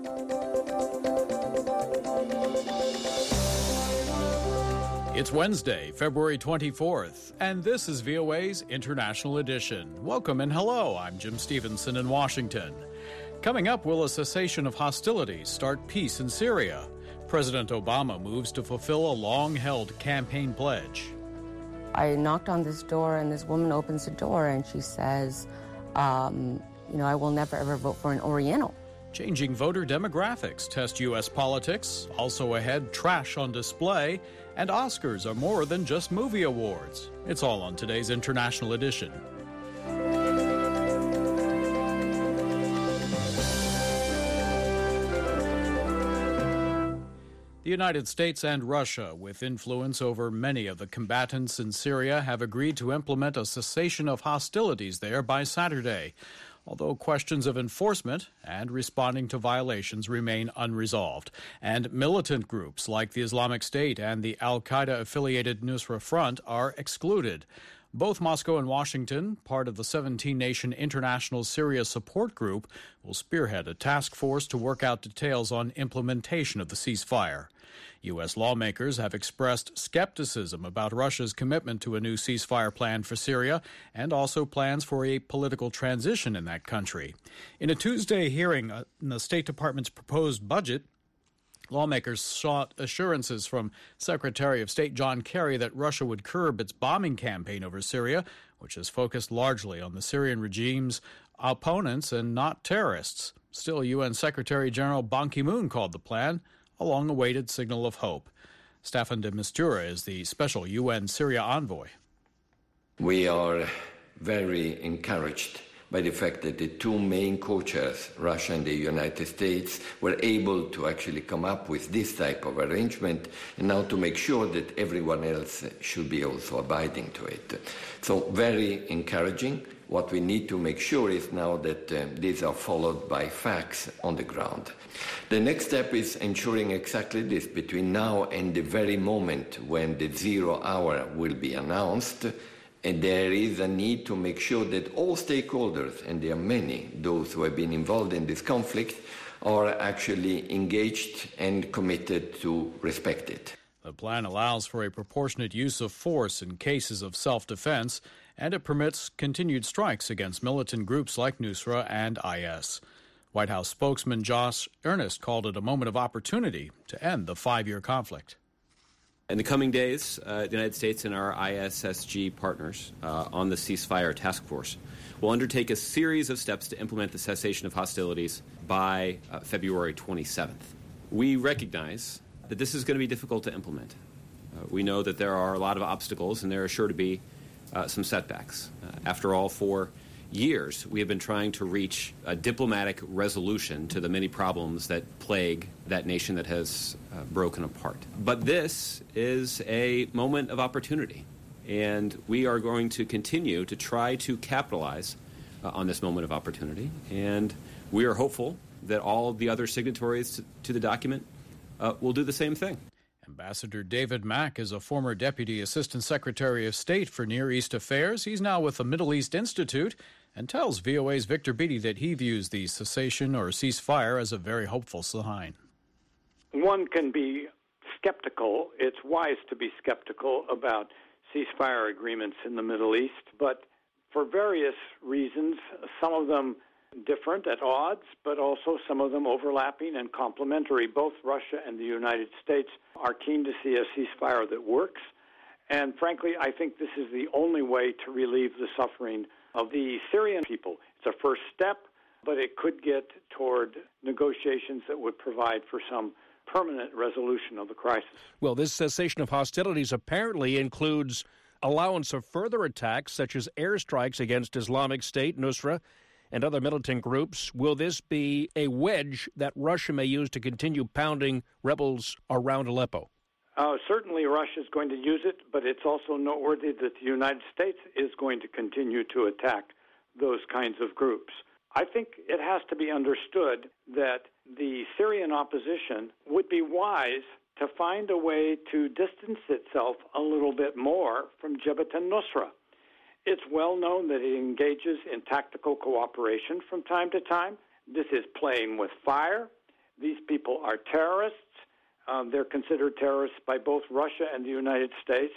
It's Wednesday, February 24th, and this is VOA's International Edition. Welcome and hello, I'm Jim Stevenson in Washington. Coming up, will a cessation of hostilities start peace in Syria? President Obama moves to fulfill a long-held campaign pledge. I knocked on this door, and this woman opens the door, and she says, I will never, ever vote for an Oriental. Changing voter demographics test U.S. politics. Also ahead, trash on display. And Oscars are more than just movie awards. It's all on today's International Edition. The United States and Russia, with influence over many of the combatants in Syria, have agreed to implement a cessation of hostilities there by Saturday, although questions of enforcement and responding to violations remain unresolved. And militant groups like the Islamic State and the al-Qaeda-affiliated Nusra Front are excluded. Both Moscow and Washington, part of the 17-nation International Syria Support Group, will spearhead a task force to work out details on implementation of the ceasefire. U.S. lawmakers have expressed skepticism about Russia's commitment to a new ceasefire plan for Syria and also plans for a political transition in that country. In a Tuesday hearing in the State Department's proposed budget, lawmakers sought assurances from Secretary of State John Kerry that Russia would curb its bombing campaign over Syria, which is focused largely on the Syrian regime's opponents and not terrorists. Still, UN Secretary General Ban Ki-moon called the plan a long-awaited signal of hope. Staffan de Mistura is the special UN Syria envoy. We are very encouraged by the fact that the two main co-chairs, Russia and the United States, were able to actually come up with this type of arrangement, and now to make sure that everyone else should be also abiding to it. So very encouraging. What we need to make sure is now that these are followed by facts on the ground. The next step is ensuring exactly this between now and the very moment when the 0 hour will be announced. And there is a need to make sure that all stakeholders, and there are many, those who have been involved in this conflict, are actually engaged and committed to respect it. The plan allows for a proportionate use of force in cases of self-defense, and it permits continued strikes against militant groups like Nusra and IS. White House spokesman Josh Earnest called it a moment of opportunity to end the 5-year conflict. In the coming days, the United States and our ISSG partners on the ceasefire task force will undertake a series of steps to implement the cessation of hostilities by February 27th. We recognize that this is going to be difficult to implement. We know that there are a lot of obstacles, and there are sure to be some setbacks. After all, for years, we have been trying to reach a diplomatic resolution to the many problems that plague that nation that has broken apart. But this is a moment of opportunity, and we are going to continue to try to capitalize on this moment of opportunity. And we are hopeful that all of the other signatories to the document will do the same thing. Ambassador David Mack is a former Deputy Assistant Secretary of State for Near East Affairs. He's now with the Middle East Institute and tells VOA's Victor Beattie that he views the cessation or ceasefire as a very hopeful sign. One can be skeptical. It's wise to be skeptical about ceasefire agreements in the Middle East, but for various reasons, some of them different at odds, but also some of them overlapping and complementary. Both Russia and the United States are keen to see a ceasefire that works. And frankly, I think this is the only way to relieve the suffering of the Syrian people. It's a first step, but it could get toward negotiations that would provide for some permanent resolution of the crisis. Well, this cessation of hostilities apparently includes allowance of further attacks, such as airstrikes against Islamic State, Nusra, and other militant groups. Will this be a wedge that Russia may use to continue pounding rebels around Aleppo? Certainly Russia is going to use it, but it's also noteworthy that the United States is going to continue to attack those kinds of groups. I think it has to be understood that the Syrian opposition would be wise to find a way to distance itself a little bit more from Jabhat al-Nusra. It's well known that it engages in tactical cooperation from time to time. This is playing with fire. these people are terrorists. They're considered terrorists by both Russia and the United States.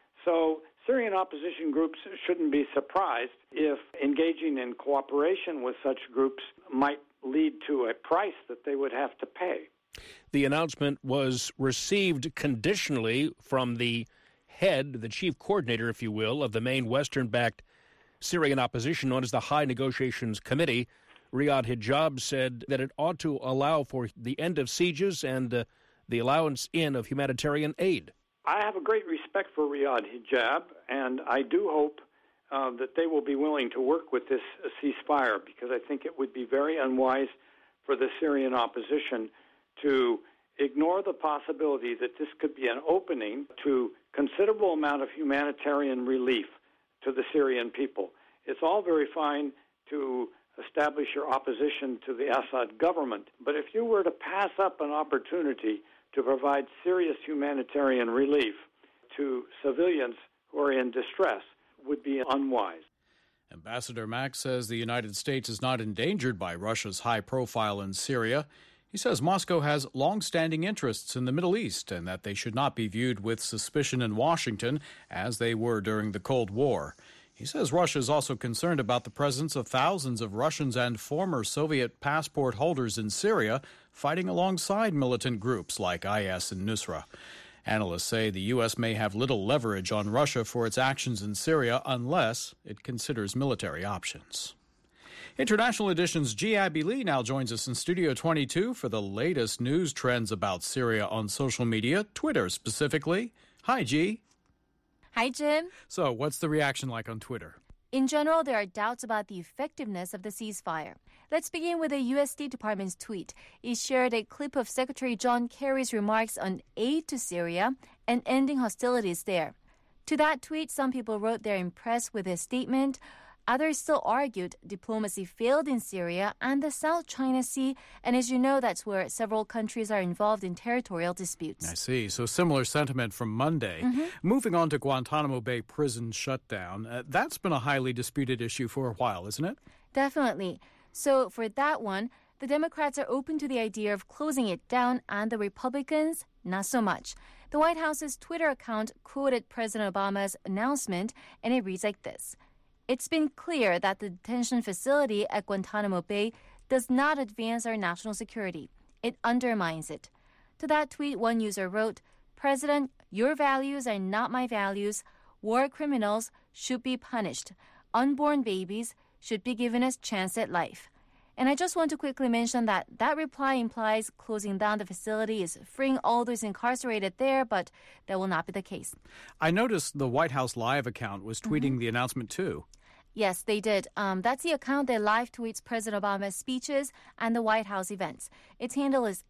So Syrian opposition groups shouldn't be surprised if engaging in cooperation with such groups might lead to a price that they would have to pay. The announcement was received conditionally from the head, the chief coordinator, if you will, of the main Western-backed Syrian opposition known as the High Negotiations Committee. Riyad Hijab said that it ought to allow for the end of sieges and the allowance in of humanitarian aid. I have a great respect for Riyad Hijab, and I do hope that they will be willing to work with this ceasefire, because I think it would be very unwise for the Syrian opposition to ignore the possibility that this could be an opening to considerable amount of humanitarian relief to the Syrian people. It's all very fine to establish your opposition to the Assad government, but if you were to pass up an opportunity to provide serious humanitarian relief to civilians who are in distress, would be unwise. Ambassador Mack says the United States is not endangered by Russia's high profile in Syria. He says Moscow has long-standing interests in the Middle East and that they should not be viewed with suspicion in Washington as they were during the Cold War. He says Russia is also concerned about the presence of thousands of Russians and former Soviet passport holders in Syria fighting alongside militant groups like IS and Nusra. Analysts say the U.S. may have little leverage on Russia for its actions in Syria unless it considers military options. International Edition's G. Abby Lee now joins us in Studio 22 for the latest news trends about Syria on social media, Twitter specifically. Hi, G. Hi, Jim. So, what's the reaction like on Twitter? In general, there are doubts about the effectiveness of the ceasefire. Let's begin with the U.S. State Department's tweet. It shared a clip of Secretary John Kerry's remarks on aid to Syria and ending hostilities there. To that tweet, some people wrote they're impressed with his statement. Others still argued diplomacy failed in Syria and the South China Sea, and as you know, that's where several countries are involved in territorial disputes. I see. So similar sentiment from Monday. Moving on to Guantanamo Bay prison shutdown, that's been a highly disputed issue for a while, isn't it? Definitely. So for that one, the Democrats are open to the idea of closing it down, and the Republicans, not so much. The White House's Twitter account quoted President Obama's announcement, and it reads like this. It's been clear that the detention facility at Guantanamo Bay does not advance our national security. It undermines it. To that tweet, one user wrote, President, your values are not my values. War criminals should be punished. Unborn babies should be given a chance at life. And I just want to quickly mention that reply implies closing down the facility is freeing all those incarcerated there, but that will not be the case. I noticed the White House Live account was tweeting the announcement too. Yes, they did. That's the account that live tweets President Obama's speeches and the White House events. Its handle is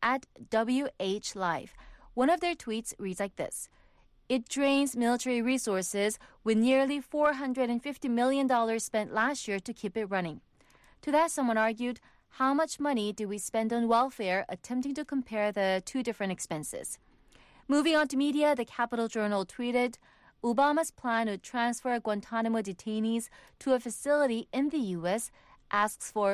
@WHLive. One of their tweets reads like this. It drains military resources with nearly $450 million spent last year to keep it running. To that, someone argued, how much money do we spend on welfare, attempting to compare the two different expenses? Moving on to media, the Capital Journal tweeted, Obama's plan to transfer Guantanamo detainees to a facility in the U.S. asks for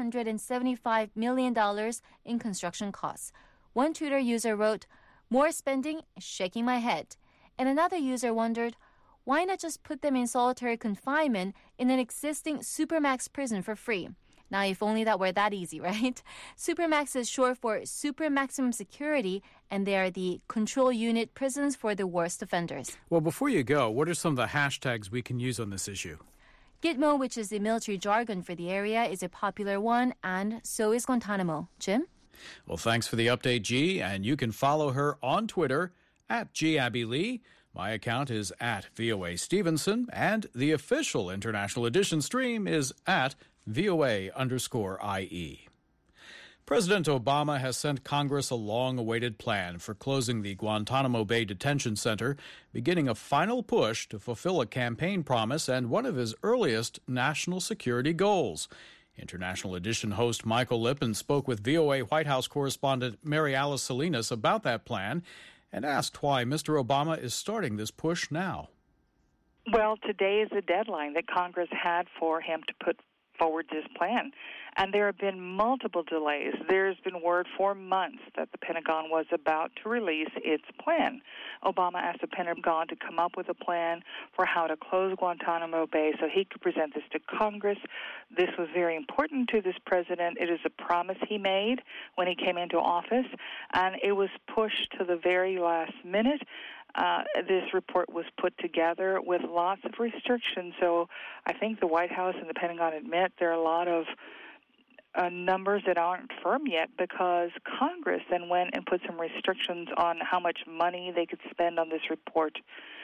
$475 million in construction costs. One Twitter user wrote, more spending, shaking my head. And another user wondered, why not just put them in solitary confinement in an existing Supermax prison for free? Now, if only that were that easy, right? Supermax is short for Super Maximum Security, and they are the control unit prisons for the worst offenders. Well, before you go, what are some of the hashtags we can use on this issue? Gitmo, which is the military jargon for the area, is a popular one, and so is Guantanamo. Jim? Well, thanks for the update, G, and you can follow her on Twitter @GAbbyLee. My account is @VOA Stevenson, and the official International Edition stream is @VOA_IE. President Obama has sent Congress a long-awaited plan for closing the Guantanamo Bay Detention Center, beginning a final push to fulfill a campaign promise and one of his earliest national security goals. International Edition host Michael Lippin spoke with VOA White House correspondent Mary Alice Salinas about that plan and asked why Mr. Obama is starting this push now. Well, today is the deadline that Congress had for him to put forward this plan. And there have been multiple delays. There's been word for months that the Pentagon was about to release its plan. Obama asked the Pentagon to come up with a plan for how to close Guantanamo Bay so he could present this to Congress. This was very important to this president. It is a promise he made when he came into office, and it was pushed to the very last minute. This report was put together with lots of restrictions. So I think the White House and the Pentagon admit there are a lot of numbers that aren't firm yet because Congress then went and put some restrictions on how much money they could spend on this report.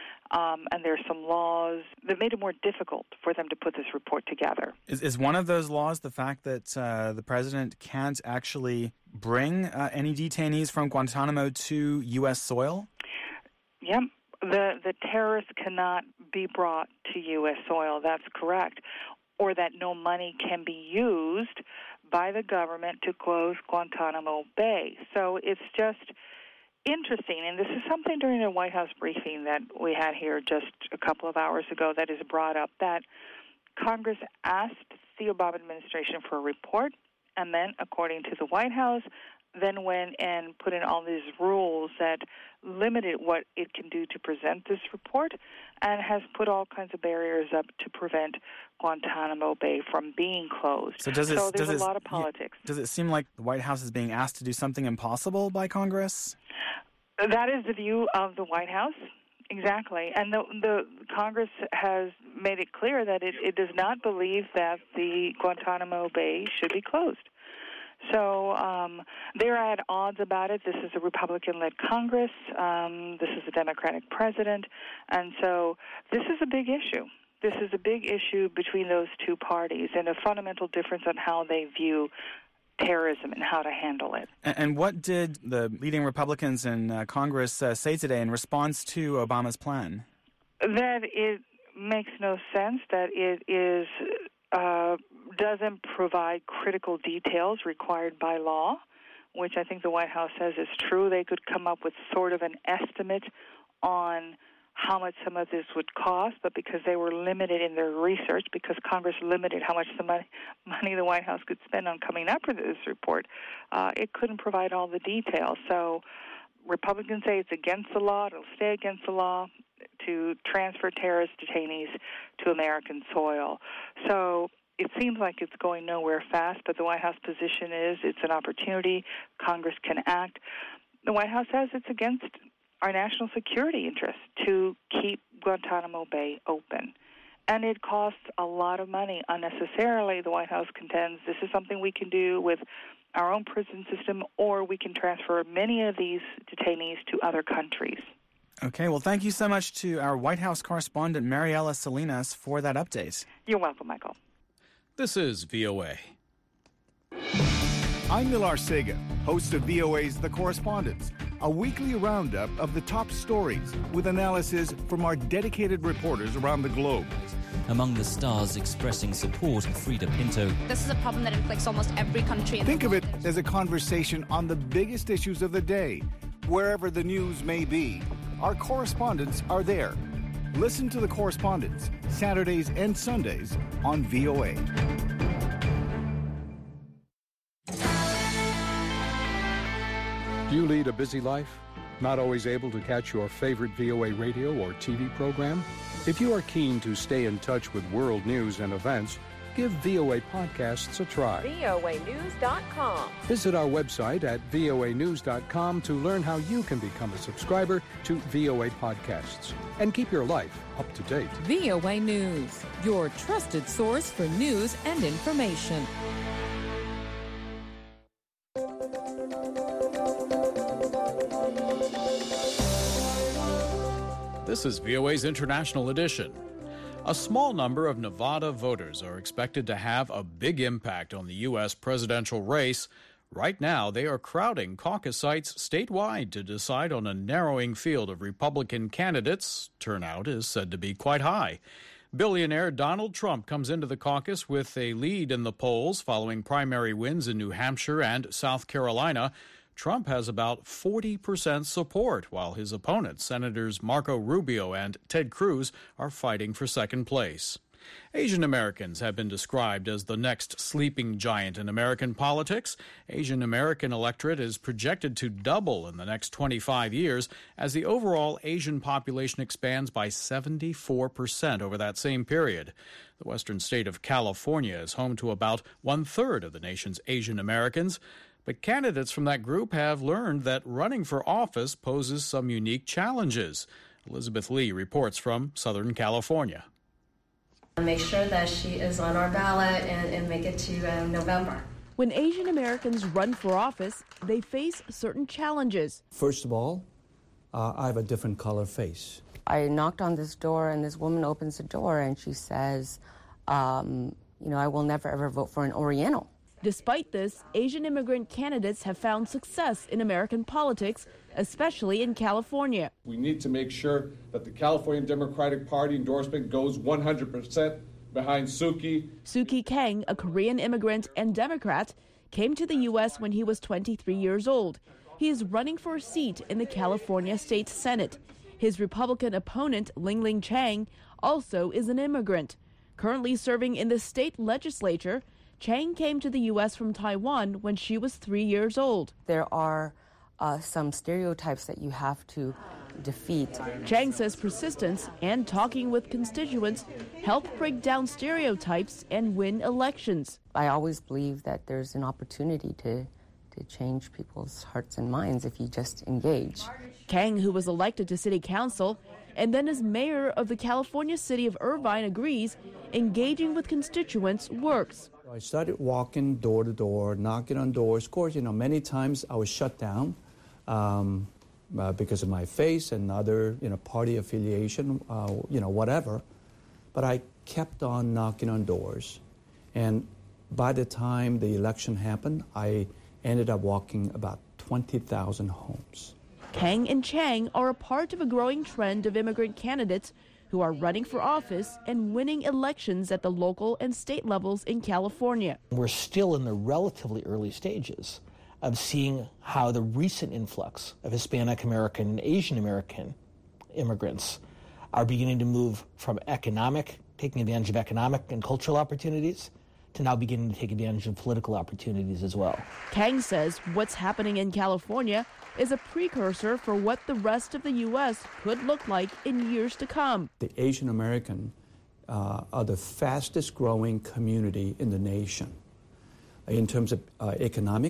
And there's some laws that made it more difficult for them to put this report together. Is one of those laws the fact that the president can't actually bring any detainees from Guantanamo to U.S. soil? Yep. The terrorists cannot be brought to U.S. soil. That's correct. Or that no money can be used by the government to close Guantanamo Bay. So it's just interesting, and this is something during the White House briefing that we had here just a couple of hours ago that is brought up, that Congress asked the Obama administration for a report, and then, according to the White House, then went and put in all these rules that limited what it can do to present this report and has put all kinds of barriers up to prevent Guantanamo Bay from being closed. So there's a lot of politics. Does it seem like the White House is being asked to do something impossible by Congress? That is the view of the White House. Exactly. And the Congress has made it clear that it does not believe that the Guantanamo Bay should be closed. So they're at odds about it. This is a Republican-led Congress. This is a Democratic president. And so this is a big issue. This is a big issue between those two parties and a fundamental difference on how they view terrorism and how to handle it. And what did the leading Republicans in Congress say today in response to Obama's plan? That it makes no sense, that it is doesn't provide critical details required by law, which I think the White House says is true. They could come up with sort of an estimate on how much some of this would cost, but because they were limited in their research, because Congress limited how much money the White House could spend on coming up with this report, it couldn't provide all the details. So Republicans say it's against the law, it'll stay against the law to transfer terrorist detainees to American soil. So it seems like it's going nowhere fast, but the White House position is it's an opportunity. Congress can act. The White House says it's against our national security interests to keep Guantanamo Bay open. And it costs a lot of money unnecessarily. The White House contends this is something we can do with our own prison system, or we can transfer many of these detainees to other countries. Okay, well, thank you so much to our White House correspondent, Mariela Salinas, for that update. You're welcome, Michael. This is VOA. I'm Nilar Sega, host of VOA's The Correspondents, a weekly roundup of the top stories with analysis from our dedicated reporters around the globe. Among the stars expressing support, Frida Pinto. This is a problem that inflicts almost every country in the world. Think of it as a conversation on the biggest issues of the day, wherever the news may be. Our correspondents are there. Listen to The Correspondents, Saturdays and Sundays on VOA. Do you lead a busy life? Not always able to catch your favorite VOA radio or TV program? If you are keen to stay in touch with world news and events, give VOA Podcasts a try. voanews.com. Visit our website at voanews.com to learn how you can become a subscriber to VOA Podcasts and keep your life up to date. VOA News, your trusted source for news and information. This is VOA's International Edition. A small number of Nevada voters are expected to have a big impact on the U.S. presidential race. Right now, they are crowding caucus sites statewide to decide on a narrowing field of Republican candidates. Turnout is said to be quite high. Billionaire Donald Trump comes into the caucus with a lead in the polls following primary wins in New Hampshire and South Carolina. Trump has about 40% support, while his opponents, Senators Marco Rubio and Ted Cruz, are fighting for second place. Asian Americans have been described as the next sleeping giant in American politics. Asian American electorate is projected to double in the next 25 years as the overall Asian population expands by 74% over that same period. The western state of California is home to about one-third of the nation's Asian Americans. But candidates from that group have learned that running for office poses some unique challenges. Elizabeth Lee reports from Southern California. Make sure that she is on our ballot and make it to November. When Asian Americans run for office, they face certain challenges. First of all, I have a different color face. I knocked on this door, and this woman opens the door, and she says, I will never, ever vote for an Oriental. Despite this, Asian immigrant candidates have found success in American politics, especially in California. We need to make sure that the California Democratic Party endorsement goes 100% behind Suki. Suki Kang, a Korean immigrant and Democrat, came to the U.S. when he was 23 years old. He is running for a seat in the California State Senate. His Republican opponent, Ling Chang, also is an immigrant. Currently serving in the state legislature, Chang came to the U.S. from Taiwan when she was 3 years old. There are some stereotypes that you have to defeat. Chang says persistence and talking with constituents help break down stereotypes and win elections. I always believe that there's an opportunity to change people's hearts and minds if you just engage. Kang, who was elected to city council and then as mayor of the California city of Irvine, agrees engaging with constituents works. I started walking door to door, knocking on doors. Of course, many times I was shut down because of my face and other, party affiliation, whatever. But I kept on knocking on doors. And by the time the election happened, I ended up walking about 20,000 homes. Kang and Chang are a part of a growing trend of immigrant candidates who are running for office and winning elections at the local and state levels in California. We're still in the relatively early stages of seeing how the recent influx of Hispanic American and Asian American immigrants are beginning to move from taking advantage of economic and cultural opportunities, to now beginning to take advantage of political opportunities as well. Kang says what's happening in California is a precursor for what the rest of the U.S. could look like in years to come. The Asian American are the fastest growing community in the nation in terms of economic,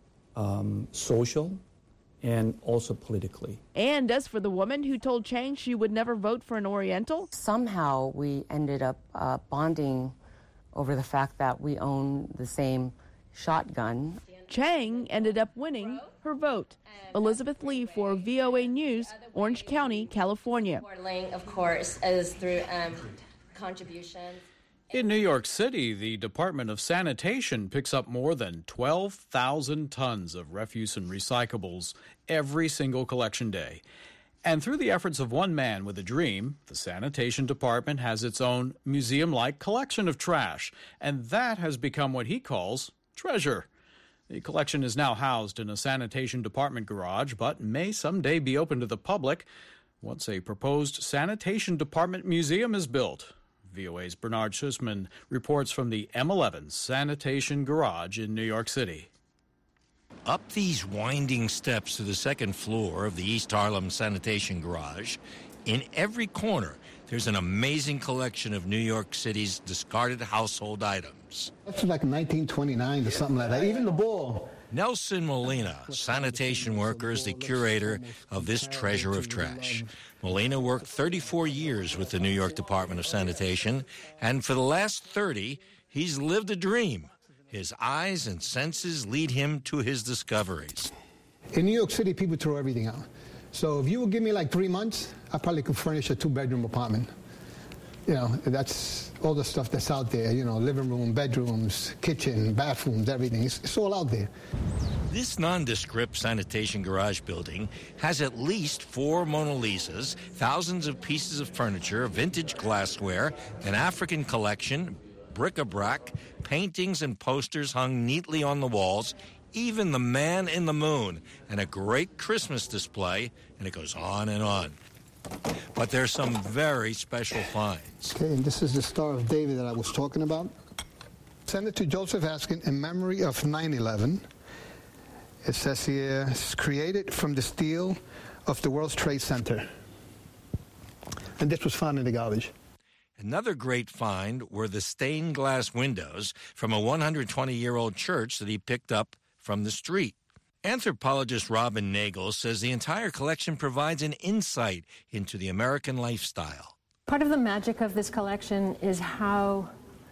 social, and also politically. And as for the woman who told Chang she would never vote for an Oriental? Somehow we ended up bonding over the fact that we own the same shotgun. Chang ended up winning her vote. Elizabeth Lee for VOA News, Orange County, California. Of course, is through contributions. In New York City, the Department of Sanitation picks up more than 12,000 tons of refuse and recyclables every single collection day. And through the efforts of one man with a dream, the Sanitation Department has its own museum-like collection of trash, and that has become what he calls treasure. The collection is now housed in a Sanitation Department garage, but may someday be open to the public once a proposed Sanitation Department museum is built. VOA's Bernard Schussman reports from the M11 Sanitation Garage in New York City. Up these winding steps to the second floor of the East Harlem Sanitation Garage, in every corner, there's an amazing collection of New York City's discarded household items. That's like 1929 or something like that. Even the ball. Nelson Molina, sanitation worker, is the curator of this treasure of trash. Molina worked 34 years with the New York Department of Sanitation, and for the last 30, he's lived a dream. His eyes and senses lead him to his discoveries. In New York City, people throw everything out. So if you would give me like 3 months, I probably could furnish a 2-bedroom apartment. That's all the stuff that's out there, living room, bedrooms, kitchen, bathrooms, everything. It's all out there. This nondescript sanitation garage building has at least 4 Mona Lisas, thousands of pieces of furniture, vintage glassware, an African collection, bric-a-brac, paintings and posters hung neatly on the walls, even the man in the moon, and a great Christmas display, and it goes on and on. But there's some very special finds. Okay, and this is the Star of David that I was talking about. Send it to Joseph Askin in memory of 9/11. It says here, it's created from the steel of the World Trade Center. And this was found in the garbage. Another great find were the stained glass windows from a 120-year-old church that he picked up from the street. Anthropologist Robin Nagel says the entire collection provides an insight into the American lifestyle. Part of the magic of this collection is how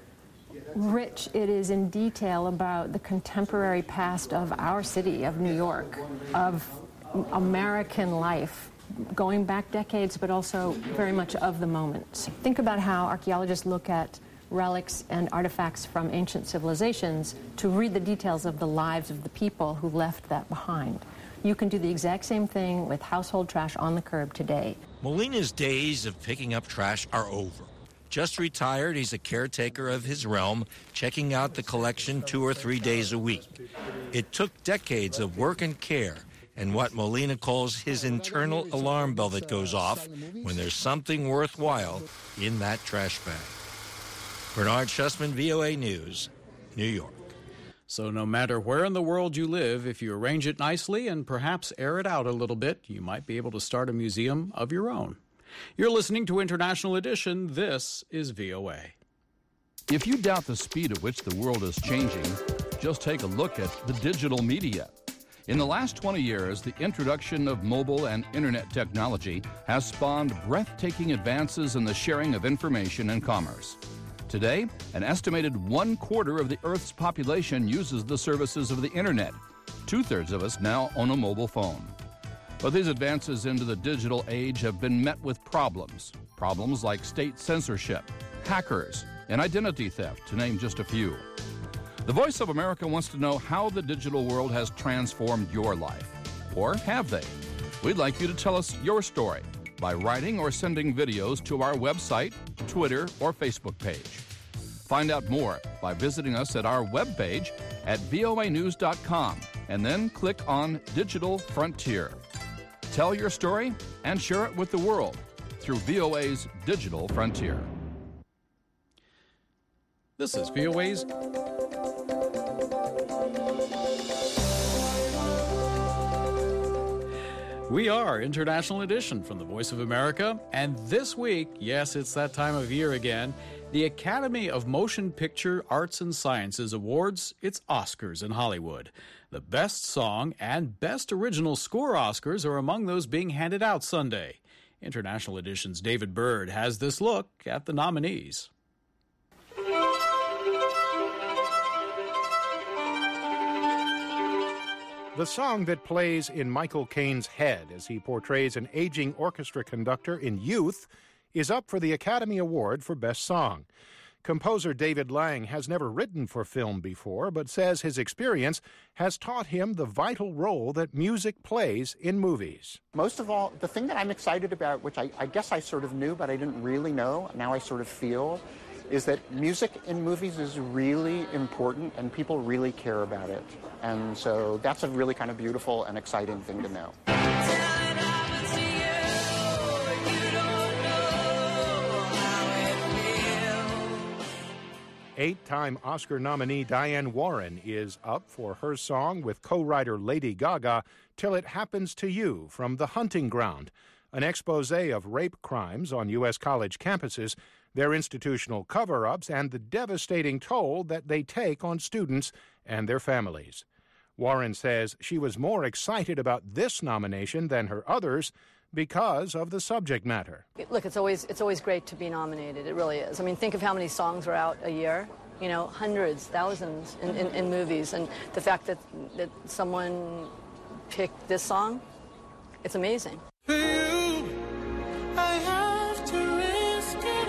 rich it is in detail about the contemporary past of our city, of New York, of American life, going back decades, but also very much of the moment. Think about how archaeologists look at relics and artifacts from ancient civilizations to read the details of the lives of the people who left that behind. You can do the exact same thing with household trash on the curb today. Molina's days of picking up trash are over. Just retired, he's a caretaker of his realm, checking out the collection 2 or 3 days a week. It took decades of work and care, and what Molina calls his internal alarm bell that goes off when there's something worthwhile in that trash bag. Bernard Schussman, VOA News, New York. So no matter where in the world you live, if you arrange it nicely and perhaps air it out a little bit, you might be able to start a museum of your own. You're listening to International Edition. This is VOA. If you doubt the speed at which the world is changing, just take a look at the digital media. In the last 20 years, the introduction of mobile and internet technology has spawned breathtaking advances in the sharing of information and commerce. Today, an estimated 1/4 of the Earth's population uses the services of the internet. 2/3 of us now own a mobile phone. But these advances into the digital age have been met with problems. Problems like state censorship, hackers, and identity theft, to name just a few. The Voice of America wants to know how the digital world has transformed your life. Or have they? We'd like you to tell us your story by writing or sending videos to our website, Twitter, or Facebook page. Find out more by visiting us at our webpage at voanews.com and then click on Digital Frontier. Tell your story and share it with the world through VOA's Digital Frontier. This is VOA's We are International Edition from the Voice of America, and this week, yes, it's that time of year again, the Academy of Motion Picture Arts and Sciences awards its Oscars in Hollywood. The Best Song and Best Original Score Oscars are among those being handed out Sunday. International Edition's David Byrd has this look at the nominees. The song that plays in Michael Caine's head as he portrays an aging orchestra conductor in Youth is up for the Academy Award for Best Song. Composer David Lang has never written for film before, but says his experience has taught him the vital role that music plays in movies. Most of all, the thing that I'm excited about, which I guess I sort of knew, but I didn't really know, now I sort of feel, is that music in movies is really important and people really care about it. And so that's a really kind of beautiful and exciting thing to know. 8-time Oscar nominee Diane Warren is up for her song with co-writer Lady Gaga, Till It Happens to You from The Hunting Ground, an expose of rape crimes on U.S. college campuses, their institutional cover-ups, and the devastating toll that they take on students and their families. Warren says she was more excited about this nomination than her others because of the subject matter. Look, it's always great to be nominated. It really is. I mean, think of how many songs are out a year. You know, hundreds, thousands in movies. And the fact that someone picked this song, it's amazing. For you, I have to risk it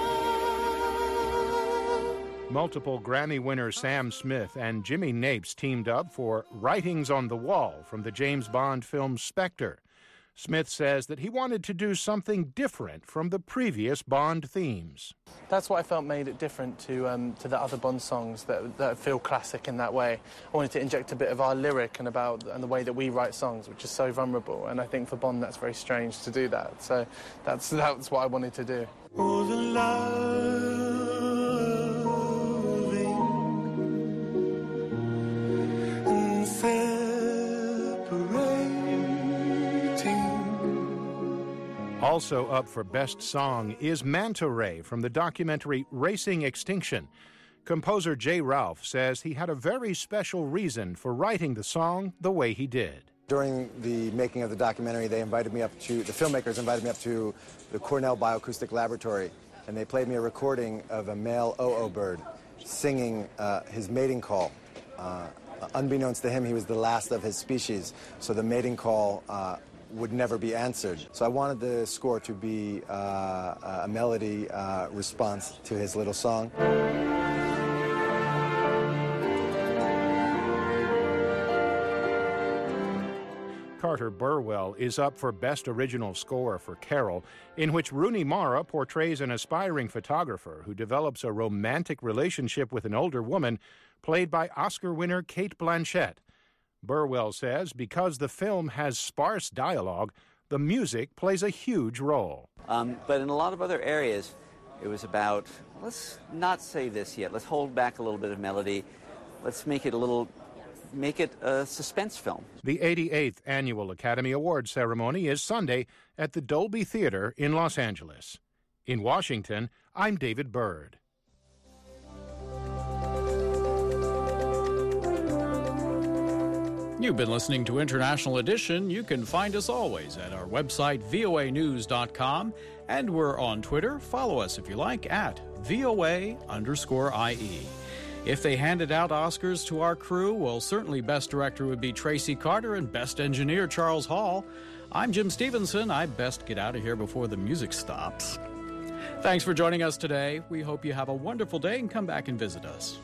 all. Multiple Grammy winner Sam Smith and Jimmy Napes teamed up for Writings on the Wall from the James Bond film Spectre. Smith says that he wanted to do something different from the previous Bond themes. That's what I felt made it different to the other Bond songs that feel classic in that way. I wanted to inject a bit of our lyric and the way that we write songs, which is so vulnerable. And I think for Bond that's very strange to do that. So that's what I wanted to do. Oh, the loving and separating. Also up for Best Song is Manta Ray from the documentary Racing Extinction. Composer Jay Ralph says he had a very special reason for writing the song the way he did. During the making of the documentary, the filmmakers invited me up to the Cornell Bioacoustic Laboratory, and they played me a recording of a male oo bird singing his mating call. Unbeknownst to him, he was the last of his species, so the mating call would never be answered. So I wanted the score to be a melody response to his little song. Carter Burwell is up for Best Original Score for Carol, in which Rooney Mara portrays an aspiring photographer who develops a romantic relationship with an older woman, played by Oscar winner Cate Blanchett. Burwell says because the film has sparse dialogue, the music plays a huge role. But in a lot of other areas, it was about, let's not say this yet, let's hold back a little bit of melody, let's make it a suspense film. The 88th Annual Academy Awards ceremony is Sunday at the Dolby Theater in Los Angeles. In Washington, I'm David Byrd. You've been listening to International Edition. You can find us always at our website, voanews.com, and we're on Twitter. Follow us if you like at VOA_IE. If they handed out Oscars to our crew, well, certainly Best Director would be Tracy Carter and Best Engineer Charles Hall. I'm Jim Stevenson. I best get out of here before the music stops. Thanks for joining us today. We hope you have a wonderful day and come back and visit us.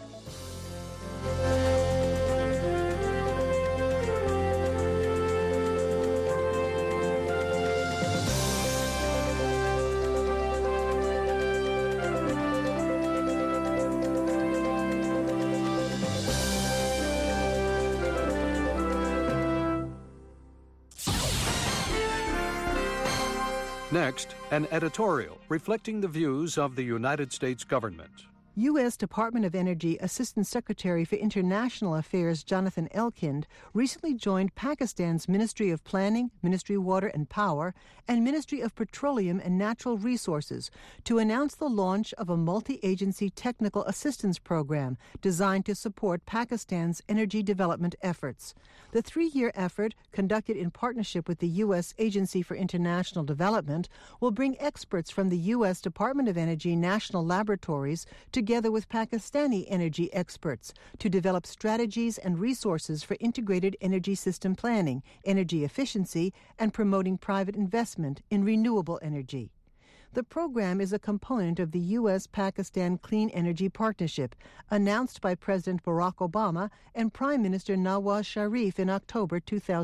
Next, an editorial reflecting the views of the United States government. U.S. Department of Energy Assistant Secretary for International Affairs Jonathan Elkind recently joined Pakistan's Ministry of Planning, Ministry of Water and Power, and Ministry of Petroleum and Natural Resources to announce the launch of a multi-agency technical assistance program designed to support Pakistan's energy development efforts. The 3-year effort, conducted in partnership with the U.S. Agency for International Development, will bring experts from the U.S. Department of Energy National Laboratories together with Pakistani energy experts to develop strategies and resources for integrated energy system planning, energy efficiency, and promoting private investment in renewable energy. The program is a component of the U.S.-Pakistan Clean Energy Partnership, announced by President Barack Obama and Prime Minister Nawaz Sharif in October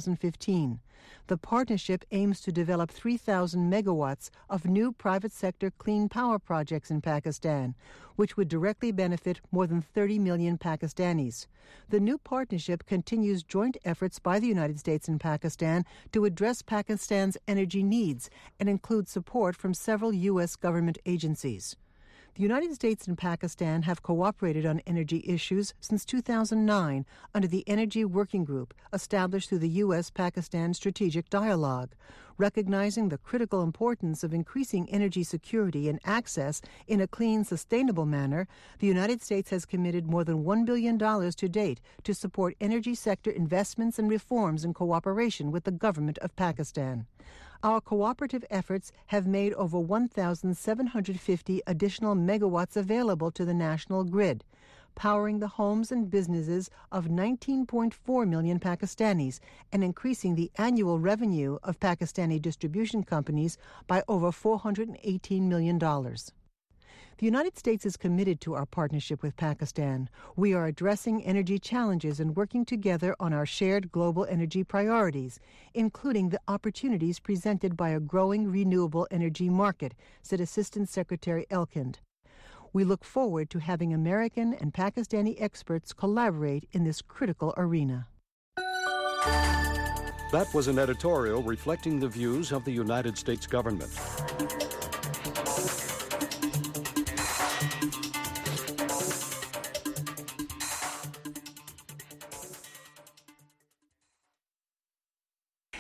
2015. The partnership aims to develop 3,000 megawatts of new private sector clean power projects in Pakistan, which would directly benefit more than 30 million Pakistanis. The new partnership continues joint efforts by the United States and Pakistan to address Pakistan's energy needs and includes support from several U.S. government agencies. The United States and Pakistan have cooperated on energy issues since 2009 under the Energy Working Group established through the U.S.-Pakistan Strategic Dialogue. Recognizing the critical importance of increasing energy security and access in a clean, sustainable manner, the United States has committed more than $1 billion to date to support energy sector investments and reforms in cooperation with the government of Pakistan. Our cooperative efforts have made over 1,750 additional megawatts available to the national grid, powering the homes and businesses of 19.4 million Pakistanis and increasing the annual revenue of Pakistani distribution companies by over $418 million. The United States is committed to our partnership with Pakistan. We are addressing energy challenges and working together on our shared global energy priorities, including the opportunities presented by a growing renewable energy market, said Assistant Secretary Elkind. We look forward to having American and Pakistani experts collaborate in this critical arena. That was an editorial reflecting the views of the United States government.